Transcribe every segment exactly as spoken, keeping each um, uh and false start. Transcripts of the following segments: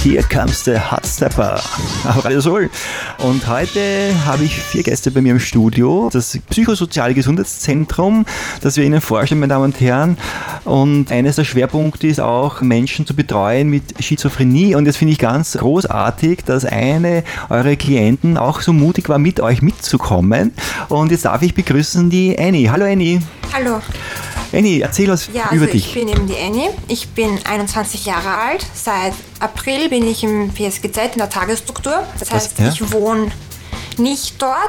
Here comes the Hot Stepper auf Radio Soul. Und heute habe ich vier Gäste bei mir im Studio. Das Psychosoziale Gesundheitszentrum, das wir Ihnen vorstellen, meine Damen und Herren. Und eines der Schwerpunkte ist auch, Menschen zu betreuen mit Schizophrenie. Und jetzt finde ich ganz großartig, dass eine eurer Klienten auch so mutig war, mit euch mitzukommen. Und jetzt darf ich begrüßen die Annie. Hallo Annie. Hallo. Annie, erzähl was ja, über also dich. Ich bin eben die Annie. Ich bin einundzwanzig Jahre alt. Seit April bin ich im P S G Z in der Tagesstruktur. Das heißt, Was, ja? ich wohne nicht dort.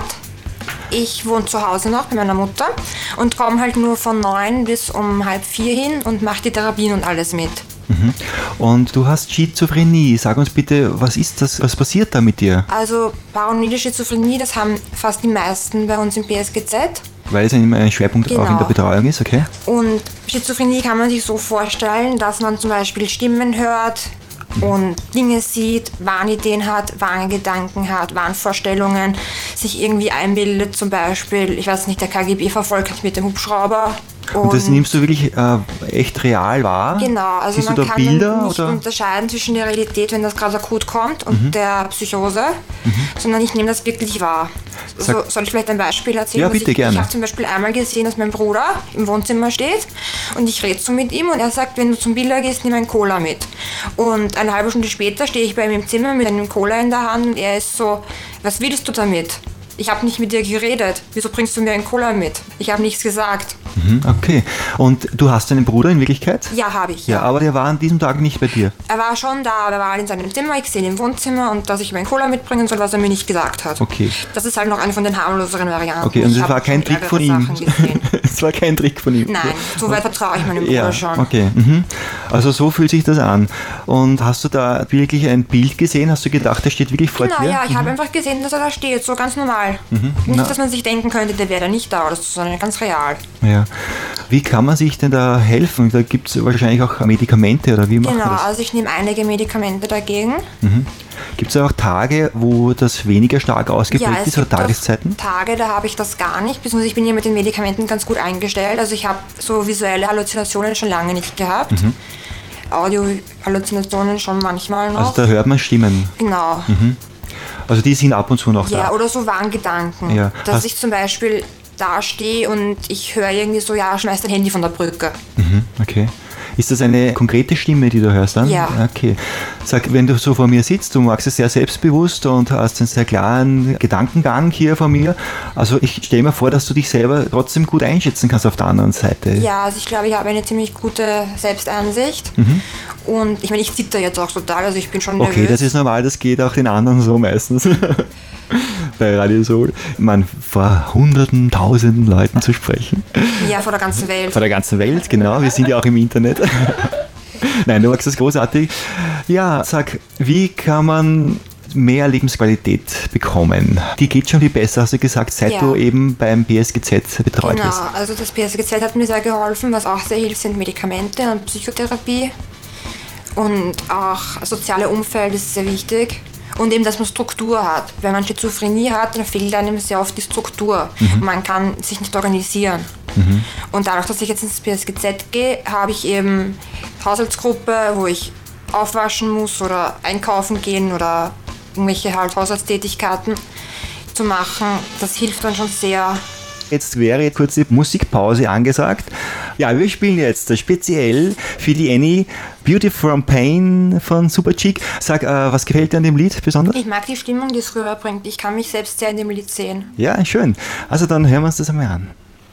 Ich wohne zu Hause noch bei meiner Mutter und komme halt nur von neun bis um halb vier hin und mache die Therapien und alles mit. Mhm. Und du hast Schizophrenie. Sag uns bitte, was ist das? Was passiert da mit dir? Also paranoide Schizophrenie, das haben fast die meisten bei uns im P S G Z. Weil es ein Schwerpunkt Genau. auch in der Betreuung ist, okay? Und Schizophrenie kann man sich so vorstellen, dass man zum Beispiel Stimmen hört und Dinge sieht, Wahnideen hat, Wahngedanken hat, Wahnvorstellungen, sich irgendwie einbildet, zum Beispiel, ich weiß nicht, der K G B verfolgt mich mit dem Hubschrauber. Und, Und das nimmst du wirklich äh, echt real wahr? Genau, also Siehst man du da kann Bilder, dann nicht oder? unterscheiden zwischen der Realität, wenn das gerade akut kommt, und Mhm. der Psychose, mhm. sondern ich nehme das wirklich wahr. So, Sag- soll ich vielleicht ein Beispiel erzählen? Ja, was bitte, ich, gerne. Ich habe zum Beispiel einmal gesehen, dass mein Bruder im Wohnzimmer steht und ich rede so mit ihm und er sagt, wenn du zum Biller gehst, nimm ein Cola mit. Und eine halbe Stunde später stehe ich bei ihm im Zimmer mit einem Cola in der Hand und er ist so, was willst du damit? Ich habe nicht mit dir geredet. Wieso bringst du mir ein Cola mit? Ich habe nichts gesagt. Mhm, okay. Und du hast einen Bruder in Wirklichkeit? Ja, habe ich. Ja, aber der war an diesem Tag nicht bei dir. Er war schon da, aber er war in seinem Zimmer, ich sehe ihn im Wohnzimmer und dass ich ihm ein Cola mitbringen soll, was er mir nicht gesagt hat. Okay. Das ist halt noch eine von den harmloseren Varianten. Okay, und Ich es hab war kein schon Trick von ärgere ihm. Sachen gesehen. Es war kein Trick von ihm. Nein, so weit vertraue ich meinem Bruder Ja, schon. okay. Mhm. Also so fühlt sich das an. Und hast du da wirklich ein Bild gesehen? Hast du gedacht, der steht wirklich vor Genau, dir? ja, ich Mhm. habe einfach gesehen, dass er da steht, so ganz normal. Na. Nicht, dass man sich denken könnte, der wäre da nicht da oder so, sondern ganz real. Ja. Wie kann man sich denn da helfen? Da gibt es wahrscheinlich auch Medikamente, oder wie macht Genau, man das? also ich nehme einige Medikamente dagegen. Mhm. Gibt es auch Tage, wo das weniger stark ausgeprägt Ja, es ist, oder gibt auch Tageszeiten? Tage, da habe ich das gar nicht, beziehungsweise ich bin hier mit den Medikamenten ganz gut eingestellt. Also ich habe so visuelle Halluzinationen schon lange nicht gehabt. Mhm. Audio-Halluzinationen schon manchmal noch. Also da hört man Stimmen. Genau. Mhm. Also die sind ab und zu noch Ja, da. oder so Wahngedanken. Ja. Dass Hast- ich zum Beispiel da stehe und ich höre irgendwie so, ja, schmeiß dein Handy von der Brücke. Mhm, okay. Ist das eine konkrete Stimme, die du hörst dann? Ja. Okay. Sag, wenn du so vor mir sitzt, du magst es sehr selbstbewusst und hast einen sehr klaren Gedankengang hier vor mir. Also ich stelle mir vor, dass du dich selber trotzdem gut einschätzen kannst auf der anderen Seite. Ja, also ich glaube, ich habe eine ziemlich gute Selbsteinsicht. Mhm. Und ich meine, ich zitter jetzt auch total, also ich bin schon Okay, nervös. das ist normal, das geht auch den anderen so meistens. Bei Radio Soul. Man, vor hunderten, tausenden Leuten zu sprechen. Ja, vor der ganzen Welt. Vor der ganzen Welt, genau. Wir sind ja auch im Internet. Nein, du magst das großartig. Ja, sag, wie kann man mehr Lebensqualität bekommen? Die geht schon viel besser, hast du gesagt, seit Ja. du eben beim P S G Z betreut Genau, wirst. also das P S G Z hat mir sehr geholfen. Was auch sehr hilft, sind Medikamente und Psychotherapie. Und auch das soziale Umfeld ist sehr wichtig. Und eben, dass man Struktur hat. Wenn man Schizophrenie hat, dann fehlt einem sehr oft die Struktur. Mhm. Man kann sich nicht organisieren. Mhm. Und dadurch, dass ich jetzt ins P S G Z gehe, habe ich eben Haushaltsgruppe, wo ich aufwaschen muss oder einkaufen gehen oder irgendwelche halt Haushaltstätigkeiten zu machen. Das hilft dann schon sehr. Jetzt wäre kurze Musikpause angesagt. Ja, wir spielen jetzt speziell für die Annie Beauty from Pain von Superchick. Sag, äh, was gefällt dir an dem Lied besonders? Ich mag die Stimmung, die es rüberbringt. Ich kann mich selbst sehr in dem Lied sehen. Ja, schön. Also dann hören wir uns das einmal an.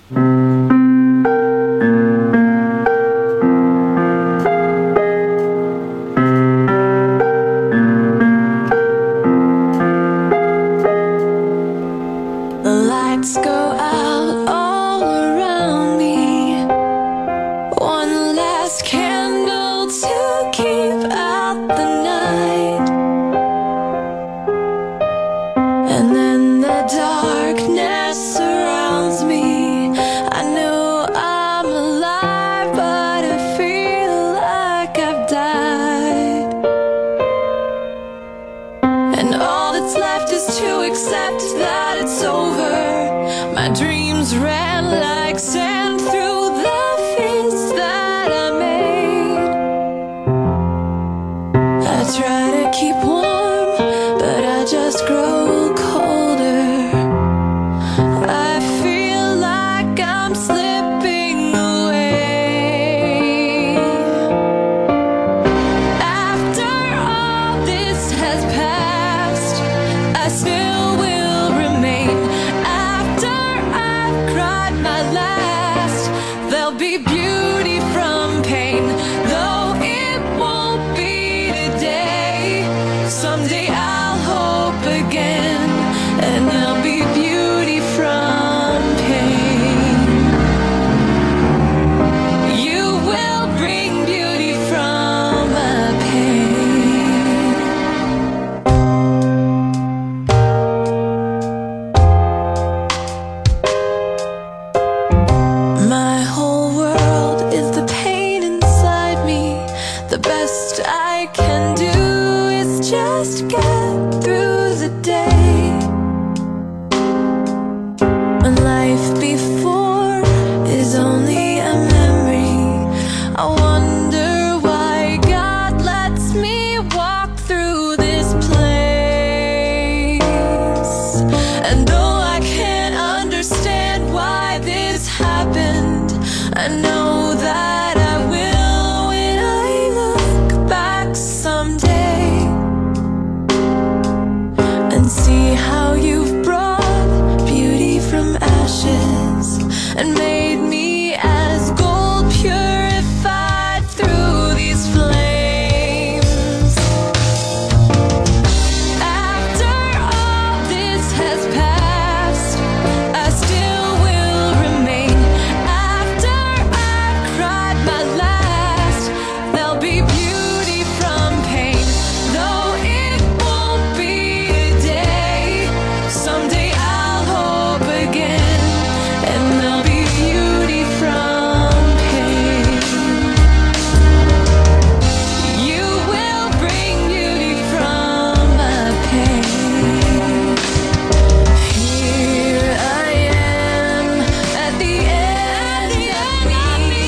The lights go out all around me. One last candle to keep out the night. And then the darkness surrounds me. I try to keep warm, but I just grow colder. I feel like I'm slipping away. After all this has passed, I still will remain. After I've cried my last, there'll be beauty from pain. Though it won't be today, someday I'll hope again, and there'll be beauty from pain. You will bring beauty from my pain. My whole world is the pain inside me. The best I can do is just get through the day. When life before is only a memory, I wonder why God lets me walk through this place. And though I can't understand why this happened, I know that I will when I look back someday and see how you've brought beauty from ashes and made me as gold purified through these flames. After all this has passed, I still will remain. After I've cried my last, there'll be beauty from pain. Though it won't be today, someday I'll hope again, and there'll be beauty from pain. You will bring beauty from my pain. Here I am at the end of me,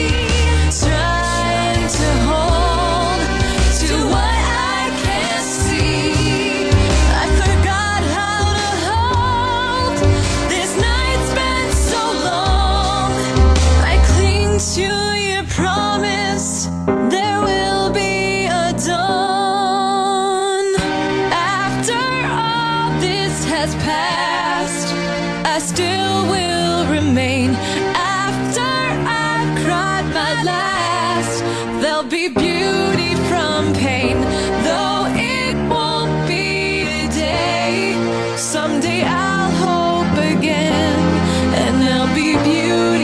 trying to hold to what I can't see. I forgot how to hold. This night's been so long. I cling to your promise, there will be a dawn. After all this has passed, I still will remain. After I've cried my last, there'll be beauty from pain. Though it won't be today, someday I'll hope again, and there'll be beauty